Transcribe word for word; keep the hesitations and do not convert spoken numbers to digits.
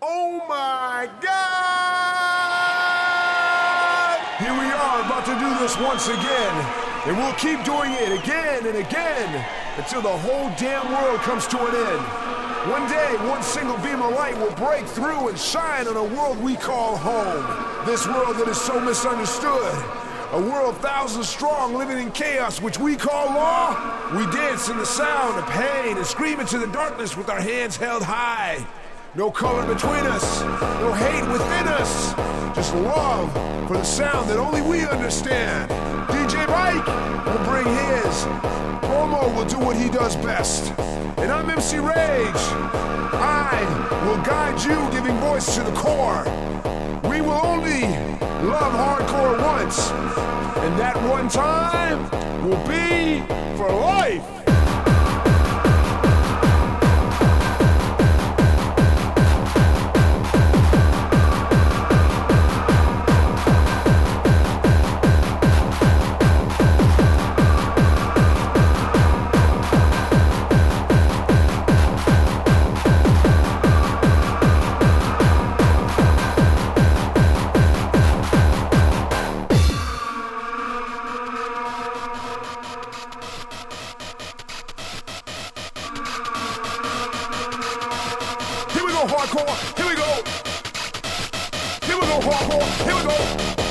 Oh my God! Here we are about to do this once again, and we'll keep doing it again and again until the whole damn world comes to an end. One day, one single beam of light will break through and shine on a world we call home. This world that is so misunderstood. A world thousands strong living in chaos which we call law. We dance in the sound of pain and scream into the darkness with our hands held high. No color between us, no hate within us. Just love for the sound that only we understand. D J Mike will bring his. Promo will do what he does best. And I'm M C Rage. I will guide you, giving voice to the core. We will only love hardcore once, and that one time will be for life. Hardcore, here we go. Here we go, hardcore, here we go.